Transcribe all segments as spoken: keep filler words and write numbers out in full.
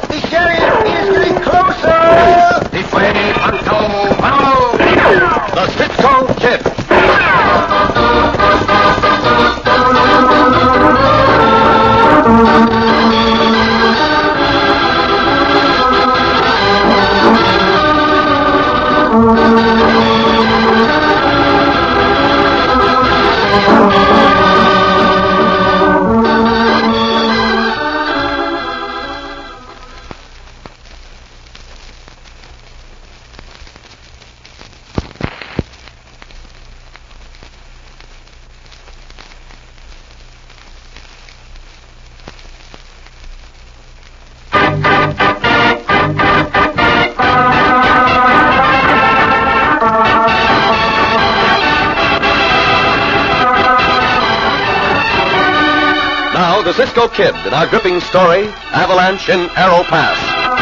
The sheriff is getting closer! Define Pancho, vamos! The Cisco Kid. The Cisco Kid in our gripping story, Avalanche in Arrow Pass.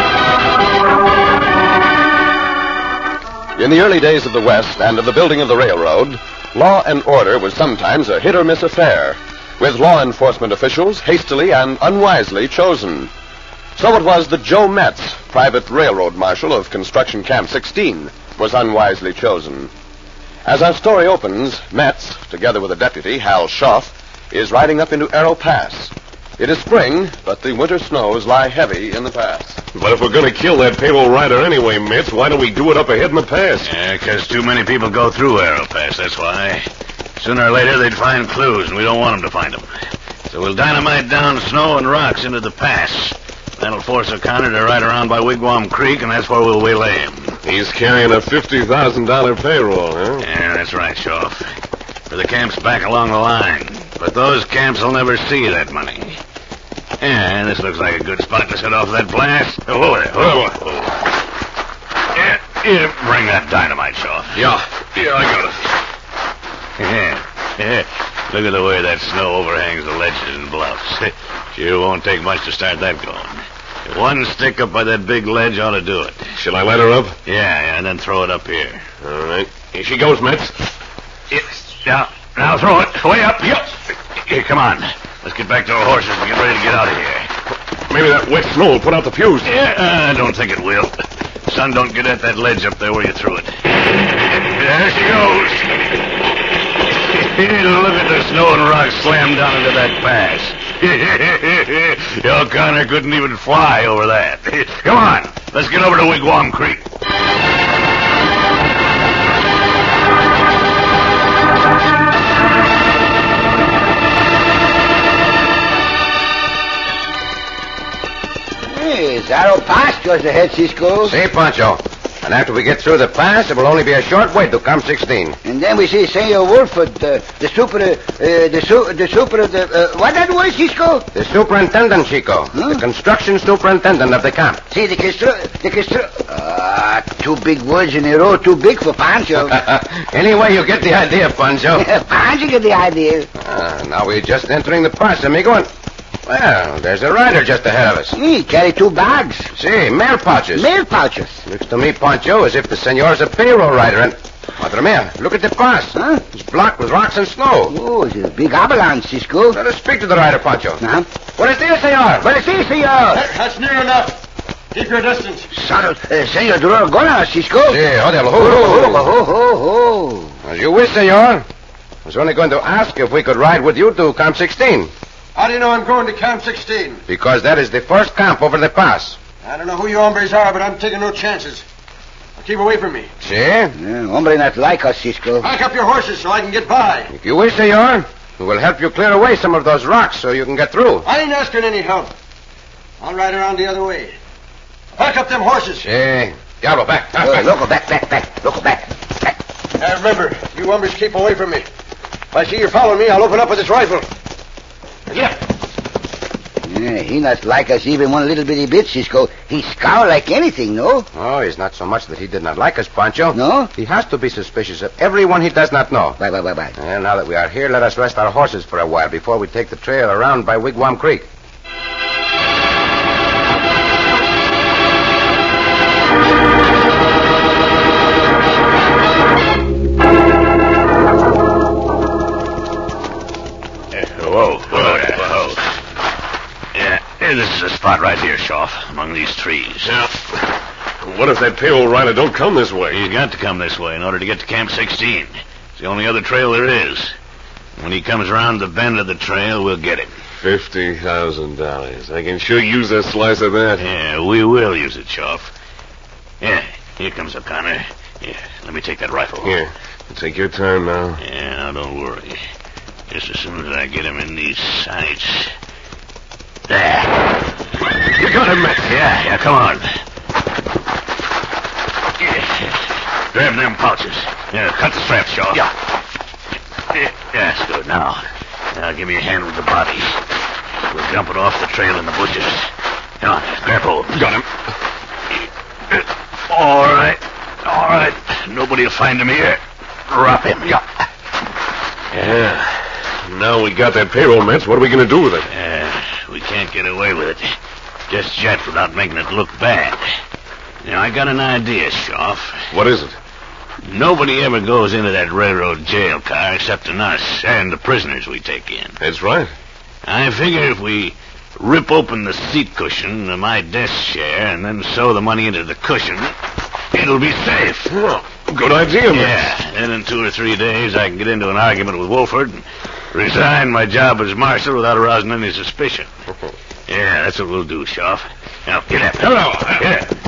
In the early days of the West and of the building of the railroad, law and order was sometimes a hit-or-miss affair, with law enforcement officials hastily and unwisely chosen. So it was that Joe Metz, private railroad marshal of Construction Camp sixteen, was unwisely chosen. As our story opens, Metz, together with a deputy, Hal Schaff, is riding up into Arrow Pass. It is spring, but the winter snows lie heavy in the pass. But if we're going to kill that payroll rider anyway, Mitz, why don't we do it up ahead in the pass? Yeah, because too many people go through Arrow Pass, that's why. Sooner or later, they'd find clues, and we don't want them to find them. So we'll dynamite down snow and rocks into the pass. That'll force O'Connor to ride around by Wigwam Creek, and that's where we'll waylay him. He's carrying a fifty thousand dollars payroll, huh? Yeah, that's right, Schaff. For the camps back along the line. But those camps will never see that money. Yeah, this looks like a good spot to set off that blast. Oh, whoa there. Whoa, whoa. Yeah, yeah, bring that dynamite, Schaff. Yeah, yeah, I got it. Yeah, yeah. Look at the way that snow overhangs the ledges and bluffs. Sure won't take much to start that going. One stick up by that big ledge ought to do it. Shall I let her up? Yeah, yeah, and then throw it up here. All right. Here she goes, Metz. Now, now throw it. Way up. Yep. Here, come on. Let's get back to our horses and get ready to get out of here. Maybe that wet snow will put out the fuse. Yeah, I don't think it will. Sun don't get at that ledge up there where you threw it. There she goes. Look at the snow and rock slam down into that pass. O'Connor couldn't even fly over that. Come on. Let's get over to Wigwam Creek. Is Arrow Pass just ahead, Cisco? See, Pancho. And after we get through the pass, it will only be a short way to Camp sixteen. And then we see Senor Wolford, uh, the super, uh, the, su- the super, of the, uh, what that was, Cisco? The superintendent, Chico. Huh? The construction superintendent of the camp. See, the constru... The constru... Ah, two big words in a row, too big for Pancho. Anyway, you get the idea, Pancho. Pancho get the idea. Uh, now we're just entering the pass, amigo, and... Well, there's a rider just ahead of us. He carry two bags. See, mail pouches. Mail pouches. Looks to me, Pancho, as if the senor's a payroll rider, and... Madre mia, look at the pass. Huh? It's blocked with rocks and snow. Oh, it's a big avalanche, Cisco. Let us speak to the rider, Pancho. Uh-huh. Buenos dias, senor. Buenos dias, senor. That's near enough. Keep your distance. Son of, uh, Senor Duragona, Cisco. Si, hodel. Ho, ho, ho, ho, ho. As you wish, senor. I was only going to ask if we could ride with you to Camp sixteen. How do you know I'm going to Camp sixteen? Because that is the first camp over the pass. I don't know who you hombres are, but I'm taking no chances. Now keep away from me. See? Yeah, hombre not like us, Cisco. Back up your horses so I can get by. If you wish, senor, we will help you clear away some of those rocks so you can get through. I ain't asking any help. I'll ride around the other way. Back up them horses. See? Diablo, back. back, Oh, back. loco, back, back, back. Loco, back. Back. Now remember, you hombres keep away from me. If I see you're following me, I'll open up with this rifle. Yeah. Yeah, he not like us even one little bitty bit, Cisco. He scowl like anything, no? Oh, it's not so much that he did not like us, Pancho. No? He has to be suspicious of everyone he does not know. Bye, bye, bye, bye. Well, now that we are here, let us rest our horses for a while before we take the trail around by Wigwam Creek. Whoa, whoa, whoa. Yeah, this is a spot spot right here, Shaw, among these trees. Yeah. What if that payroll rider don't come this way? He's got to come this way in order to get to Camp sixteen. It's the only other trail there is. When he comes around the bend of the trail, we'll get him. Fifty thousand dollars. I can sure use a slice of that. Yeah, we will use it, Shaw. Yeah, here comes O'Connor. Yeah, let me take that rifle. Here, take your time now. Yeah, now don't worry. Just as soon as I get him in these sights. There. You got him, Matt. Yeah, yeah, come on. Yeah. Grab them pouches. Yeah, cut the straps, Shaw. Yeah. Yeah, that's good. Now, now give me a hand with the body. We'll jump it off the trail in the bushes. Come on, grab hold. Got him. All right, all right. Nobody will find him here. Drop him. Yeah. Yeah. Now we got that payroll, Metz. What are we going to do with it? Uh, we can't get away with it just yet without making it look bad. Now, I got an idea, Shaw. What is it? Nobody ever goes into that railroad jail car excepting us and the prisoners we take in. That's right. I figure if we rip open the seat cushion of my desk chair and then sew the money into the cushion, it'll be safe. Oh, good idea, Metz. Yeah, then in two or three days I can get into an argument with Wolford and resign my job as marshal without arousing any suspicion. Yeah, that's what we'll do, Shaw. Now, get up. Hello. Get up.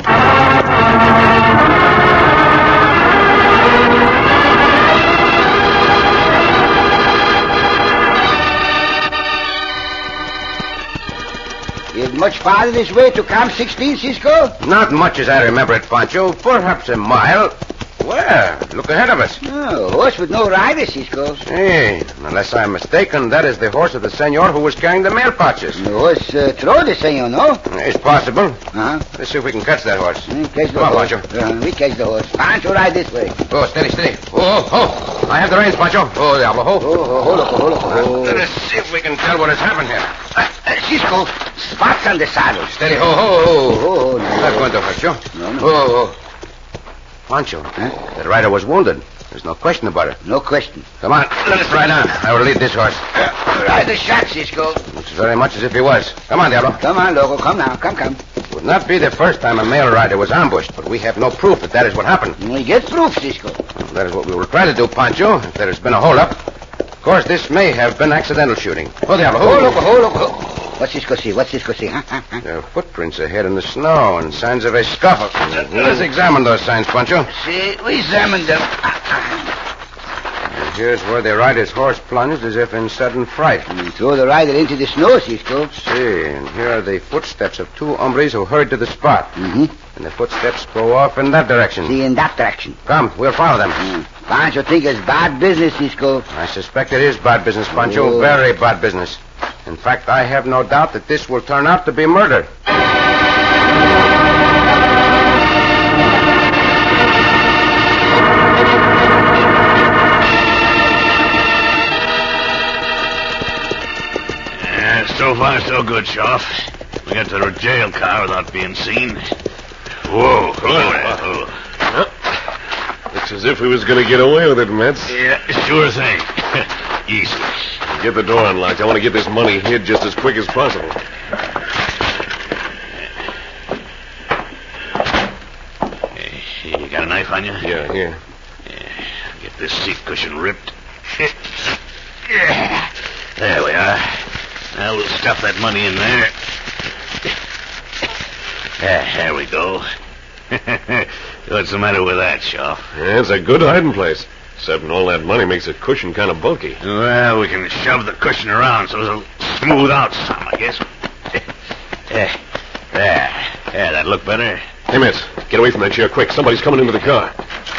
Is much farther this way to Camp sixteen, Cisco? Not much as I remember it, Pancho. Perhaps a mile. Well, look ahead of us. Oh, a horse with no rider, Cisco. Hey, unless I'm mistaken, that is the horse of the senor who was carrying the mail pouches. The horse uh, throw the senor, no? It's possible. Uh-huh. Let's see if we can catch that horse. Mm, catch the Come on, horse. Pancho. Uh, we catch the horse. Pancho, ride this way. Oh, steady, steady. Oh, oh, oh. I have the reins, Pancho. Oh, Diablo. Oh, Oh, oh, hold up, hold up, Uh, hold Let up. us see if we can tell what has happened here. Uh, uh, Cisco, spots on the saddle. Steady. Oh, oh, oh. Oh, no. Not going to hurt you. No, no. Oh, oh. Pancho, Huh? the rider was wounded. There's no question about it. No question. Come on, let us ride on. I will lead this horse. Uh, ride the shot, Cisco. Looks very much as if he was. Come on, Diablo. Come on, Loco. Come now. Come, come. It would not be the first time a mail rider was ambushed, but we have no proof that that is what happened. We get proof, Cisco. That is what we will try to do, Pancho, if there has been a holdup. Of course, this may have been accidental shooting. Oh, Diablo. Oh, Loco. Oh, Loco. What's Cisco see? What's Cisco see? Huh? Huh? Huh? There are footprints ahead in the snow and signs of a scuffle. Let us examine those signs, Pancho. See, we examined them. And here's where the rider's horse plunged as if in sudden fright. We throw the rider into the snow, Cisco. See, and here are the footsteps of two hombres who hurried to the spot. Mm-hmm. And the footsteps go off in that direction. See, in that direction. Come, we'll follow them. Mm. Pancho think it's bad business, Cisco. I suspect it is bad business, Pancho. Oh. Very bad business. In fact, I have no doubt that this will turn out to be murder. Yeah, so far, so good, Shaw. We got to the jail car without being seen. Whoa. Whoa. Huh? Looks as if we was going to get away with it, Metz. Yeah, sure thing. Easy. Get the door unlocked. I want to get this money hid just as quick as possible. Hey, you got a knife on you? Yeah, here. Yeah. Get this seat cushion ripped. Yeah. There we are. Now we'll stuff that money in there. Yeah, there we go. What's the matter with that, Shaw? Yeah, it's a good hiding place. Except all that money makes the cushion kind of bulky. Well, we can shove the cushion around so it'll smooth out some, I guess. Yeah. There. Yeah, that look better? Hey, Metz, get away from that chair quick. Somebody's coming into the car.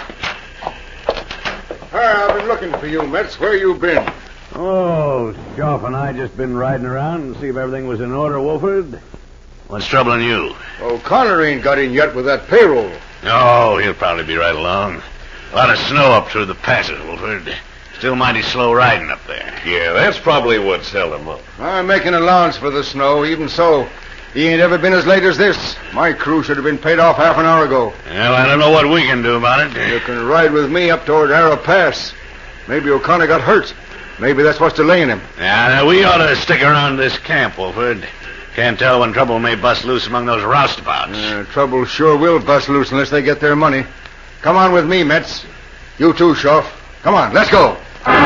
Hi, I've been looking for you, Metz. Where you been? Oh, Shaw and I just been riding around and see if everything was in order, Wolford. What's troubling you? O'Connor ain't got in yet with that payroll. Oh, he'll probably be right along. A lot of snow up through the passes, Wolford. Still mighty slow riding up there. Yeah, that's probably what's held him up. I'm making allowance for the snow. Even so, he ain't ever been as late as this. My crew should have been paid off half an hour ago. Well, I don't know what we can do about You it. can ride with me up toward Arrow Pass. Maybe O'Connor got hurt. Maybe that's what's delaying him. Yeah, we ought to stick around this camp, Wolford. Can't tell when trouble may bust loose among those roustabouts. Uh, trouble sure will bust loose unless they get their money. Come on with me, Metz. You too, Shoff. Come on, let's go.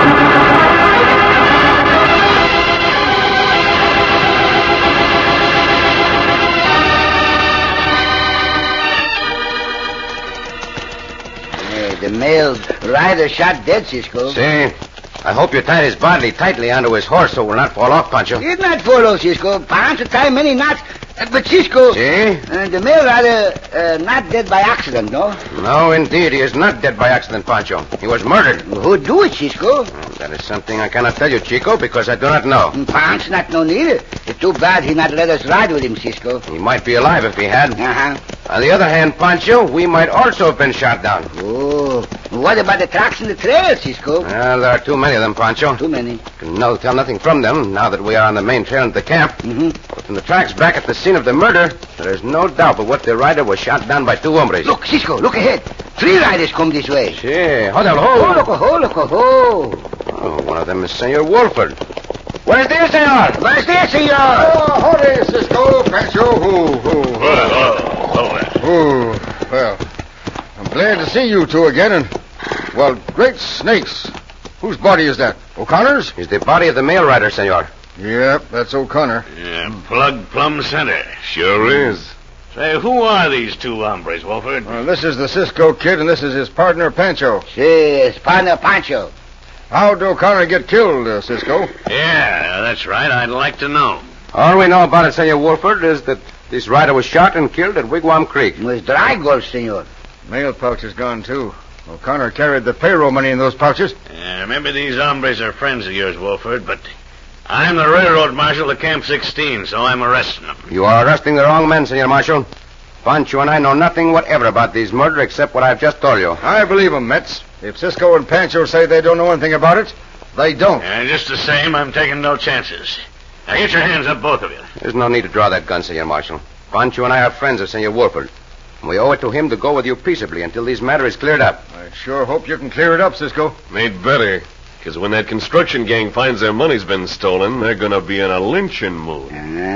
The male rider shot dead, Cisco. See? I hope you tied his body tightly onto his horse so it will not fall off, Pancho. He's not follow, Cisco. Pancho tie many knots. Uh, but, Cisco... See? Uh, the male rider uh, not dead by accident, no? No, indeed. He is not dead by accident, Pancho. He was murdered. Who do it, Cisco? That is something I cannot tell you, Chico, because I do not know. Pancho not know neither. It's too bad he not let us ride with him, Cisco. He might be alive if he had. Uh-huh. On the other hand, Pancho, we might also have been shot down. Oh. What about the tracks in the trail, Cisco? Well, there are too many of them, Pancho. Too many. Can no tell nothing from them now that we are on the main trail at the camp. Mm-hmm. But from the tracks back at the scene of the murder, there is no doubt but what the rider was shot down by two hombres. Look, Cisco, look ahead. Three riders come this way. Sí, hold on, Oh, hold. look, oh, look, oh. Oh, one of them is Senor Wolford. Where's there, senor? Where's there, senor? Oh, howdy, Cisco, Pancho. Who, who, who? Oh, oh, there. Oh, well, I'm glad to see you two again, and, well, great snakes. Whose body is that? O'Connor's? Is the body of the mail rider, senor. Yep, that's O'Connor. Yeah, plug plumb center. Sure is. Say, who are these two hombres, Wolford? Well, this is the Cisco kid, and this is his partner, Pancho. Si, es partner Pancho. How'd O'Connor get killed, uh, Cisco? Yeah, that's right. I'd like to know. All we know about it, Senor Wolford, is that this rider was shot and killed at Wigwam Creek. It was dry gold, senor. Mail pouch is gone, too. O'Connor carried the payroll money in those pouches. Yeah, maybe these hombres are friends of yours, Wolford, but I'm the railroad marshal of Camp sixteen, so I'm arresting them. You are arresting the wrong men, Senor Marshal. Pancho and I know nothing whatever about these murders except what I've just told you. I believe 'em, Metz. If Cisco and Pancho say they don't know anything about it, they don't. Yeah, just the same, I'm taking no chances. Now get your hands up, both of you. There's no need to draw that gun, Senor Marshal. Pancho and I are friends of Senor Wolford. And we owe it to him to go with you peaceably until this matter is cleared up. I sure hope you can clear it up, Cisco. Made better. Because when that construction gang finds their money's been stolen, they're going to be in a lynching mood.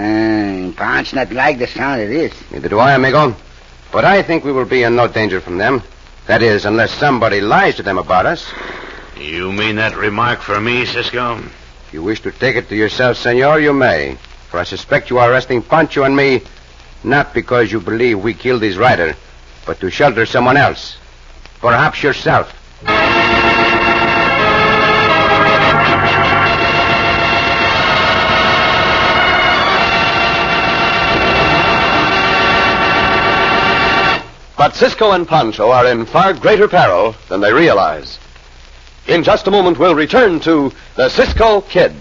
Ah, Pancho not like the sound of this. Neither do I, amigo. But I think we will be in no danger from them. That is, unless somebody lies to them about us. You mean that remark for me, Cisco? If you wish to take it to yourself, senor, you may. For I suspect you are arresting Pancho and me, not because you believe we killed his rider, but to shelter someone else. Perhaps yourself. But Cisco and Pancho are in far greater peril than they realize. In just a moment, we'll return to the Cisco Kid.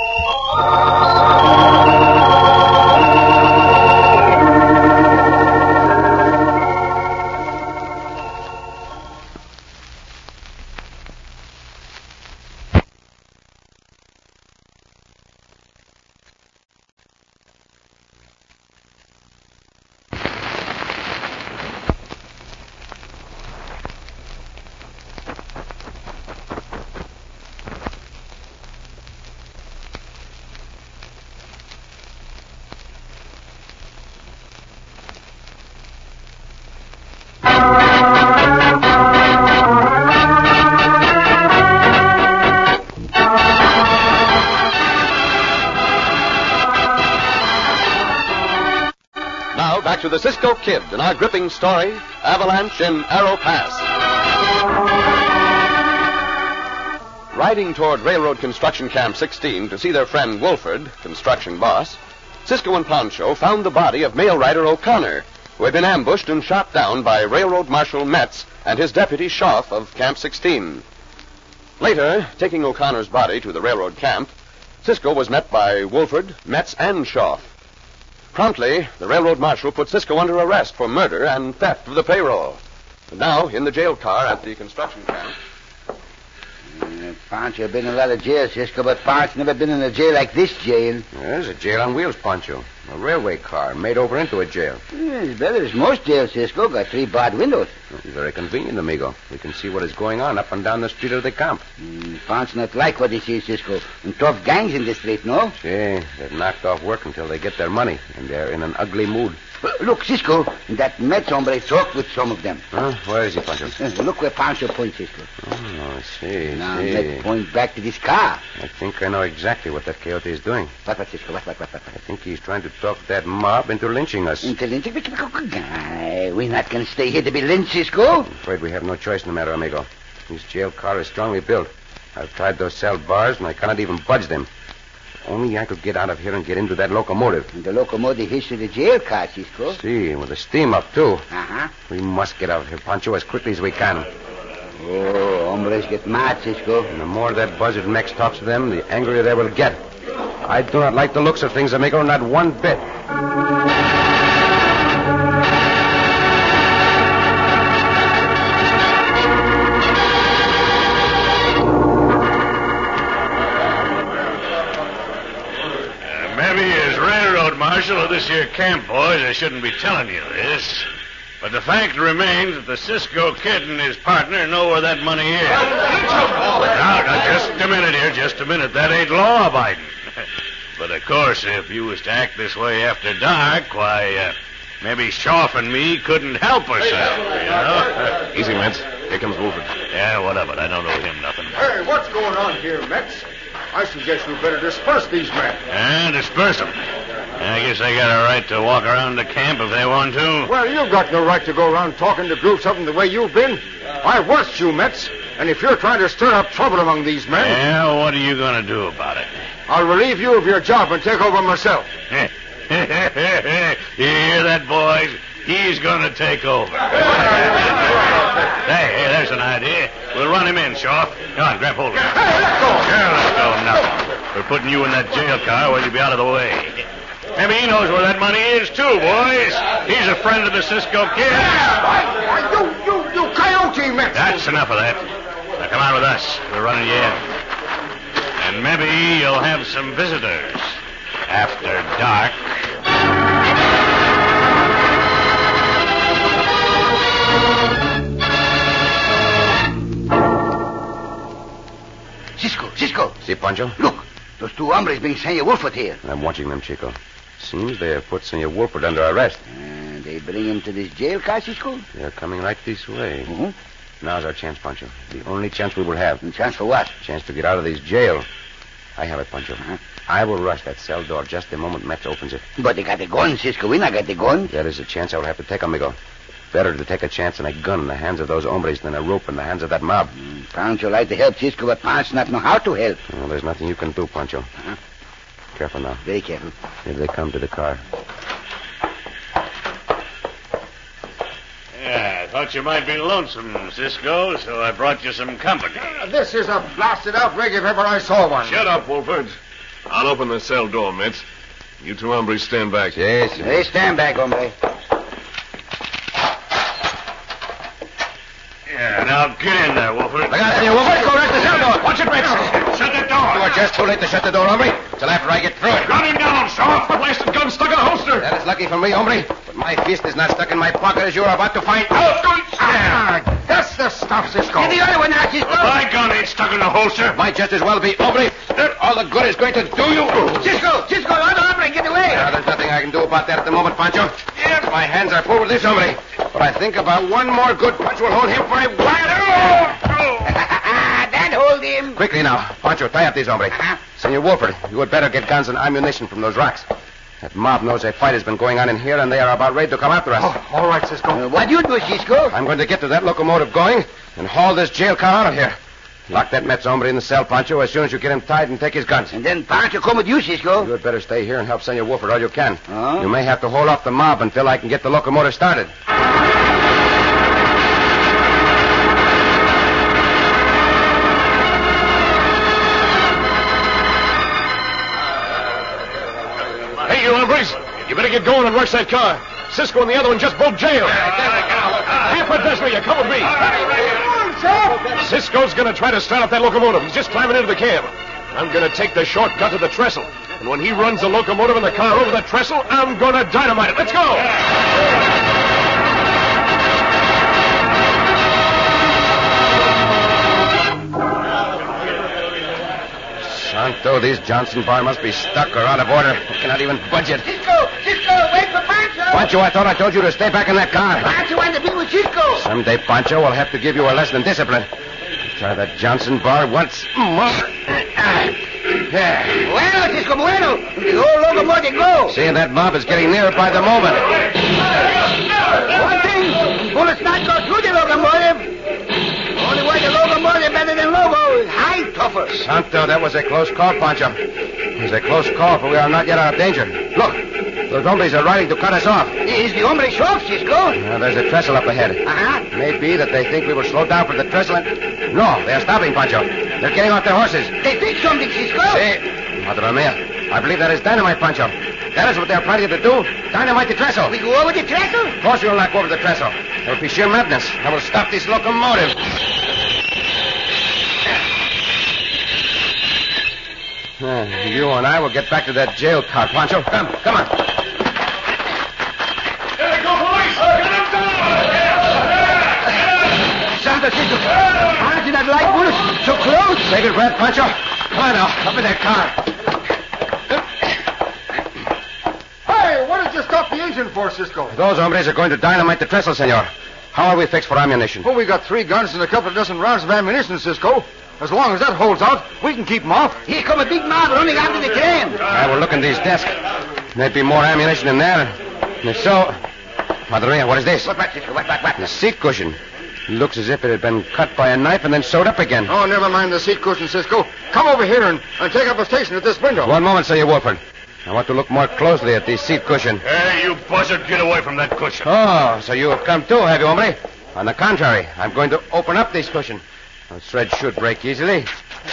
Back to the Cisco Kid and our gripping story, Avalanche in Arrow Pass. Riding toward Railroad Construction Camp sixteen to see their friend Wolford, construction boss, Cisco and Pancho found the body of mail rider O'Connor, who had been ambushed and shot down by Railroad Marshal Metz and his deputy Shoff of Camp sixteen. Later, taking O'Connor's body to the railroad camp, Cisco was met by Wolford, Metz, and Shoff. Promptly, the railroad marshal put Cisco under arrest for murder and theft of the payroll. And now, in the jail car at the construction camp... Uh, Pancho have been in a lot of jails, Cisco, but Pancho never been in a jail like this jail. There's a jail on wheels, Pancho. A railway car made over into a jail. Yeah, it's better as most jails, Cisco. Got three barred windows. Very convenient, amigo. We can see what is going on up and down the street of the camp. Mm, Ponce not like what he sees, Cisco. And tough gangs in the street, no? See, they've knocked off work until they get their money, and they're in an ugly mood. Uh, Look, Cisco, that Mets hombre talked with some of them. Huh? Where is he, Pancho? Uh, Look where Pancho points, Cisco. Oh, I see, Now, see. let's point back to this car. I think I know exactly what that coyote is doing. What, what, Cisco? What, what, what, what? I think he's trying to talk that mob into lynching us. Into lynching? Guy, we're not going to stay here to be lynched, Cisco. I'm afraid we have no choice in the matter, amigo. This jail car is strongly built. I've tried those cell bars, and I cannot even budge them. If only I could get out of here and get into that locomotive. And the locomotive hitched to the jail car, Cisco. See, with the steam up, too. Uh-huh. We must get out of here, Pancho, as quickly as we can. Oh, hombres get mad, Cisco. And the more that buzzard Mex talks to them, the angrier they will get. I do not like the looks of things, amigo, not one bit. Maybe as railroad marshal of this here camp, boys, I shouldn't be telling you this. But the fact remains that the Cisco Kid and his partner know where that money is. Now, now, just a minute here, just a minute. That ain't law-abiding. But, of course, if you was to act this way after dark, why, uh, maybe Shaw and me couldn't help ourselves, you know? Easy, Mets. Here comes Wolford. Yeah, what of it? I don't know him nothing. Hey, what's going on here, Mets? I suggest we better disperse these men. And disperse them. I guess they got a right to walk around the camp if they want to. Well, you've got no right to go around talking to groups of them the way you've been. I watched you, Mets. And if you're trying to stir up trouble among these men, Yeah, what are you going to do about it? I'll relieve you of your job and take over myself. You hear that, boys? He's going to take over. hey, hey, there's an idea. We'll run him in, Shaw. Come on, grab hold of him. Hey, let go! Yeah, let go, nothing. We're putting you in that jail car where you'll be out of the way. Maybe he knows where that money is, too, boys. He's a friend of the Cisco Kid. Why, why, you, you, you coyote, Mets! That's enough of that. Now, come on with us. We're running you in. And maybe you'll have some visitors after dark. Cisco, Cisco. See, Pancho? Look, those two hombres bring Senor Wolford here. I'm watching them, Chico. Seems they have put Senor Wolford under arrest. And they bring him to this jail car, Cisco? They're coming right this way. Mm-hmm. Now's our chance, Pancho. The only chance we will have. And chance for what? Chance to get out of this jail. I have it, Pancho. Uh-huh. I will rush that cell door just the moment Metz opens it. But they got the gun, Cisco. We not got the gun. That is a chance I will have to take, amigo. Better to take a chance in a gun in the hands of those hombres than a rope in the hands of that mob. Mm, Pancho like to help Cisco, but Pancho not know how to help. Well, there's nothing you can do, Pancho. Uh-huh. Careful now. Very careful. Here they come to the car. Yeah, I thought you might be lonesome, Cisco, so I brought you some company. Uh, this is a blasted outrage if ever I saw one. Shut up, Wolford. I'll open the cell door, Mets. You two hombres stand back. Yes. Hey, stand back, hombre. Yeah, now get in there, Wolford. Look out, Senor Wolford. Go right to the cell door. Watch it, Metz. Shut that You door. are just too late to shut the door, hombre. Till after I get through it. Got him down, Shaw. The blasted gun stuck in a holster. That is lucky for me, hombre. But my fist is not stuck in my pocket as you are about to find out. Ah, that's the stuff, Cisco. Get the other one out, Cisco. My gun ain't stuck in the holster. Might just as well be, hombre. All the good is going to do you. Cisco, Cisco, other hombre, get away. Now, there's nothing I can do about that at the moment, Pancho. Yes, my hands are full with this, hombre. But I think about one more good punch will hold him for a while. That hold him. Quickly now. Pancho, tie up these, hombre. Uh-huh. Senor Wolford, you had better get guns and ammunition from those rocks. That mob knows a fight has been going on in here, and they are about ready to come after us. Oh, all right, Cisco. Uh, what you do, Cisco? I'm going to get to that locomotive going and haul this jail car out of here. Lock that Metz hombre in the cell, Pancho, as soon as you get him tied and take his guns. And then Pancho come with you, Cisco. You had better stay here and help Senor Wolford all you can. Oh? You may have to hold off the mob until I can get the locomotive started. Hey, you hombres. You better get going and rush that car. Cisco and the other one just broke jail. Hamper Desley, you come with me. Cisco's going to try to start up that locomotive. He's just climbing into the cab. I'm going to take the shortcut to the trestle. And when he runs the locomotive and the car over the trestle, I'm going to dynamite it. Let's go! Santo, these Johnson bar must be stuck or out of order. I cannot even budget. Cisco! Cisco, wait for Pancho! Pancho, I thought I told you to stay back in that car. Pancho wants to be with Cisco. Someday, Pancho, will have to give you a lesson in discipline. Try that Johnson bar once more. There. Bueno, Cisco, bueno. The whole locomotive go. Seeing that mob is getting nearer by the moment. One thing, bullets not go through the locomotive. Only way the locomotive better than Lobo is high tougher. Santo, that was a close call, Pancho. It was a close call, for we are not yet out of danger. Look, those hombres are riding to cut us off. Is the hombre short, Cisco? Now, there's a trestle up ahead. Uh-huh. Maybe that they think we will slow down for the trestle and... No, they are stopping, Pancho. They're getting off their horses. They think something, Cisco. See, Madre mia, I believe that is dynamite, Pancho. That is what they're planning to do. Dynamite the trestle. We go over the trestle? Of course we'll not go over the trestle. It will be sheer madness. I will stop this locomotive. Uh, you and I will get back to that jail car, Pancho. Come, come on. There they go, boys! Get them down! Santa Cisco. How did that light bullets so close? Save your breath, Pancho. Come on now, up in that car. Hey, what did you stop the engine for, Cisco? Those hombres are going to dynamite the trestle, senor. How are we fixed for ammunition? Well, we got three guns and a couple of dozen rounds of ammunition, Cisco. As long as that holds out, we can keep them off. Here come a big mob running after the train. I will look in these desks. There'd be more ammunition in there. And if so... Madre mia, what is this? What, what, Cisco? What, what, what? The seat cushion. Looks as if it had been cut by a knife and then sewed up again. Oh, never mind the seat cushion, Cisco. Come over here and, and take up a station at this window. One moment, Senor Wolford. I want to look more closely at the seat cushion. Hey, you buzzard, get away from that cushion. Oh, so you have come too, have you, hombre? On the contrary, I'm going to open up this cushion. The thread should break easily.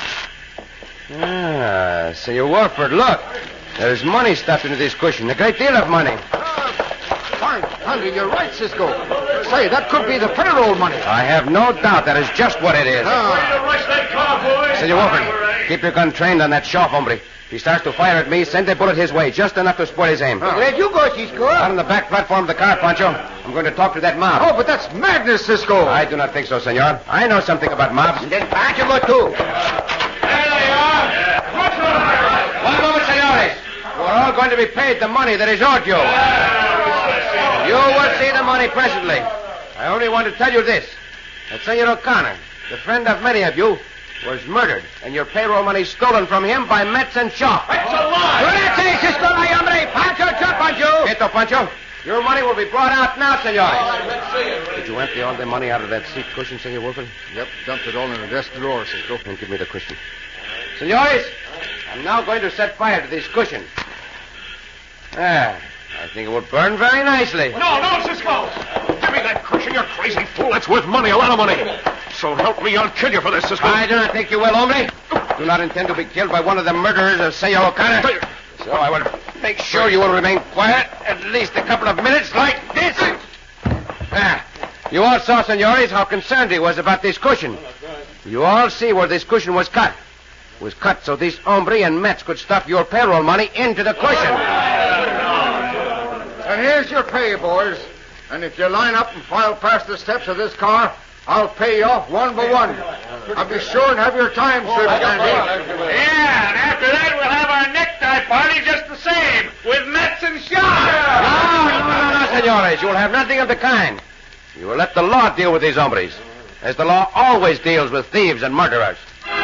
Ah, Senor Wolford, look. There's money stuffed into this cushion. A great deal of money. Fine, Thunder, you're right, Cisco. Say, that could be the payroll money. I have no doubt that is just what it is. Ah. Rush that car, boys! Senor Wolford, keep your gun trained on that Shaw hombre. If he starts to fire at me, send a bullet his way, just enough to spoil his aim. Where'd you go, Cisco? Out on the back platform of the car, Pancho. I'm going to talk to that mob. Oh, but that's madness, Cisco. I do not think so, senor. I know something about mobs. Then Pancho go too. There they are. One moment, senores. You are all going to be paid the money that is owed you. You will see the money presently. I only want to tell you this. That Senor O'Connor, the friend of many of you, was murdered, and your payroll money stolen from him by Metz and Shaw. That's a lie! Durante, Cisco, my hombre. Pancho, jump on you. Quieto, Pancho. Your money will be brought out now, senores. Did you empty all the money out of that seat cushion, Senor Wolford? Yep, dumped it all in the desk drawer, Cisco. Then give me the cushion. Senores, I'm now going to set fire to this cushion. Ah, I think it will burn very nicely. No, no, Cisco! Give me that cushion, you crazy fool. That's worth money, a lot of money. So help me, I'll kill you for this, Cisco. I do not think you will, hombre. Do not intend to be killed by one of the murderers of Senor O'Connor. So I will make sure you will remain quiet at least a couple of minutes like this. Ah, you all saw, senores, how concerned he was about this cushion. You all see where this cushion was cut. It was cut so this hombre and Metz could stuff your payroll money into the cushion. And here's your pay, boys. And if you line up and file past the steps of this car, I'll pay you off one by one. I'll be sure and have your time served, Andy. Yeah, and after that we'll have our necktie party just the same, with Metz and Shaw. No, no, no, no, senores. You will have nothing of the kind. You will let the law deal with these hombres, as the law always deals with thieves and murderers.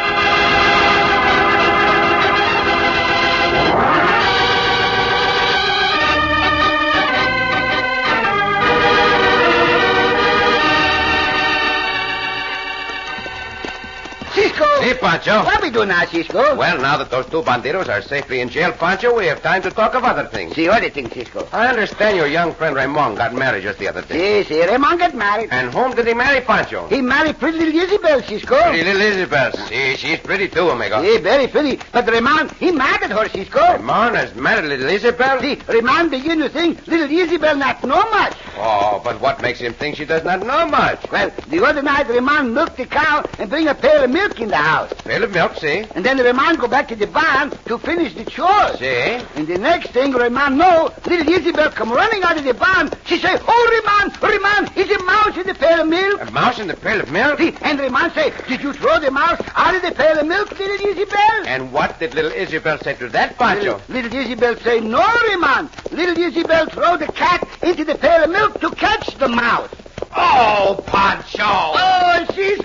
Cisco. See, Pancho. What we do now, Cisco? Well, now that those two bandidos are safely in jail, Pancho, we have time to talk of other things. See, other thing, Cisco. I understand your young friend Ramon got married just the other day. See, see, Raymond got married. And whom did he marry, Pancho? He married pretty little Isabel, Cisco. Pretty little Isabel. See, she's pretty too, amigo. See, very pretty. But Raymond, he mad at her, Cisco. Ramon has married little Isabel? See, Raymond begin to think little Isabel not know much. Oh, but But what makes him think she does not know much? Well, the other night, the man milked the cow and bring a pail of milk in the house. Pail of milk, see? And then the man go back to the barn to finish the chores. See? And the next thing the man know, little Isabel come running out of the barn. She say, oh, Reman, Reman, is a mouse in the pail of milk? A mouse in the pail of milk? See, and the man say, did you throw the mouse out of the pail of milk, little Isabel? And what did little Isabel say to that, Pancho? Little, little Isabel say, no, Reman. Little Isabel throw the cat into the pail of milk to catch the mouse. Oh, Pancho! Oh, she's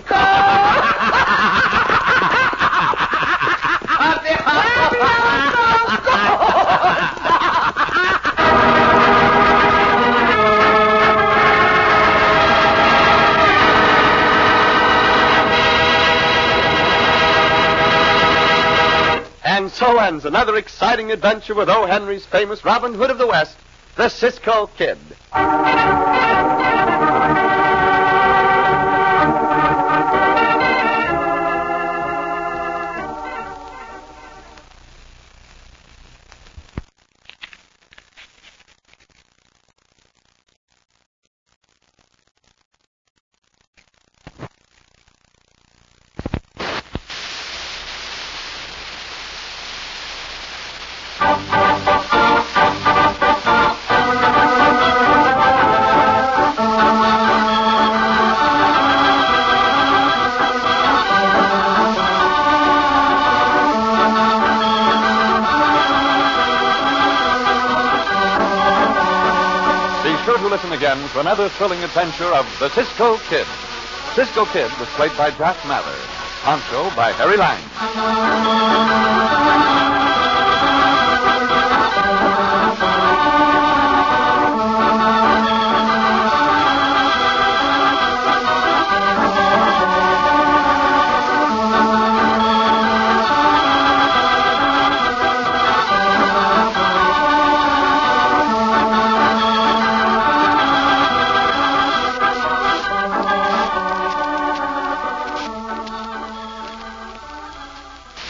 And so ends another exciting adventure with O. Henry's famous Robin Hood of the West, the Cisco Kid. Listen again to another thrilling adventure of the Cisco Kid. Cisco Kid was played by Jack Mather. Pancho by Harry Lang.